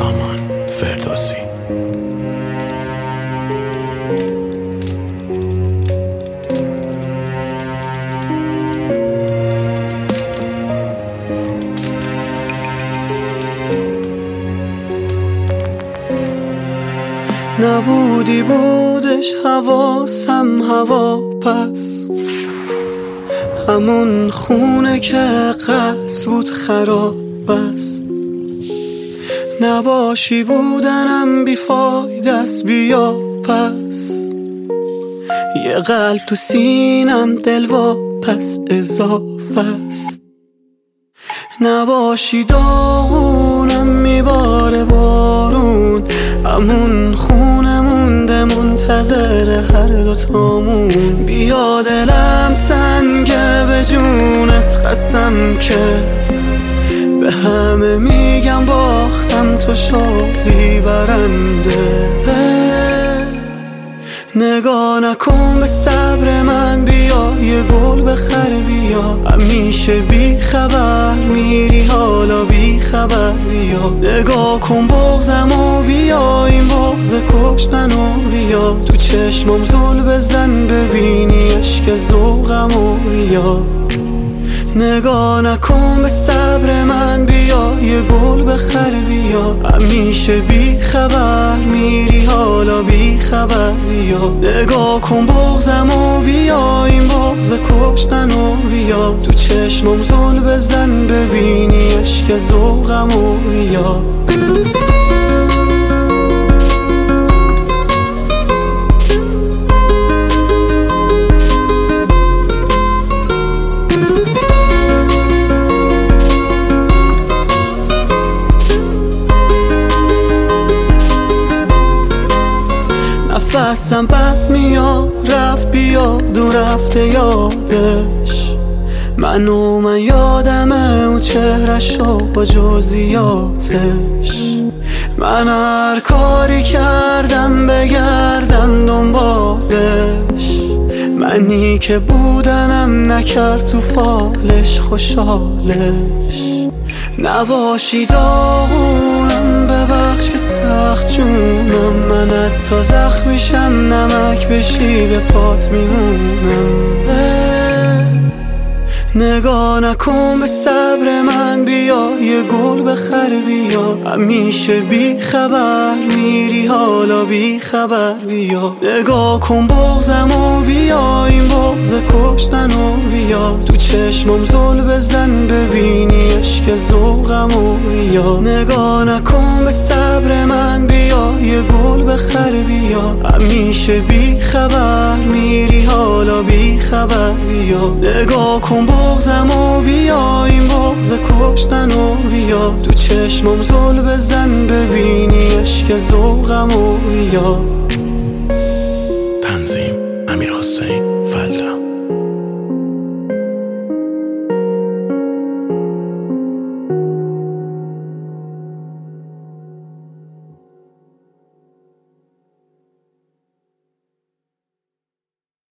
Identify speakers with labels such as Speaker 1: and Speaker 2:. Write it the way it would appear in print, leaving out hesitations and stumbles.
Speaker 1: سامان فردوسی.
Speaker 2: نبودی بودش حواسم هوا پس، همون خونه که قصر بود خراب است. نباشی بودنم بیفاید است، بیا پس یه قلب تو سینم دلوا پس اضافه است. نباشی داغونم میباره بارون، همون خونه مونده منتظر هر دوتامون. بیا دلم تنگه به جونت خستم که به همه میگم باختم تو شدی برنده. نگاه نکن به صبر من، بیا یه گل بخر بیا. همیشه بی خبر میری حالا بی خبر بیا. نگاه کن بغضم و بیا، این بغض کش منو بیا. تو چشمم زل بزن ببینی عشق ذوقم و بیا. نگاه نکن به صبر من، بیا یه گل بخر بیا. همیشه بی خبر میری حالا بی خبر بیا. نگاه کن بغضم و بیا، این بغض کش منو بیا. تو چشمم زل بزن ببینی عشق ذوقم و بیا. نفسم بد میاد رفت بیاد و رفته یادش. من یادمه اون چهرشو با جزئیاتش. من هر کاری کردم بگردم دنبالش. منی که بودنم نکرد تو فالش خوشحالش. نباشی داغونم ببخش که سخت جونم. من حتی زخمیشم نمک بشی به پات میمونم. نگاه نکن به صبر من، بیا یه گل بخر بیا. همیشه بی خبر میری حالا بی خبر بیا. نگاه کن بغضم و بیا، این بغض کش منو بیا. تو چشمم زل بزن ببینی عشق ذوقم و بیا. نگاه نکن به صبر من، بیا یه گل بخر بیا. همیشه بی خبر میری حالا بی خبر بیا. نگاه کن بغضم و بیا، این بغض کش منو بیا. تو چشمم زل بزن ببینی عشق ذوقم و بیا.
Speaker 1: تنظیم: امیر حسین.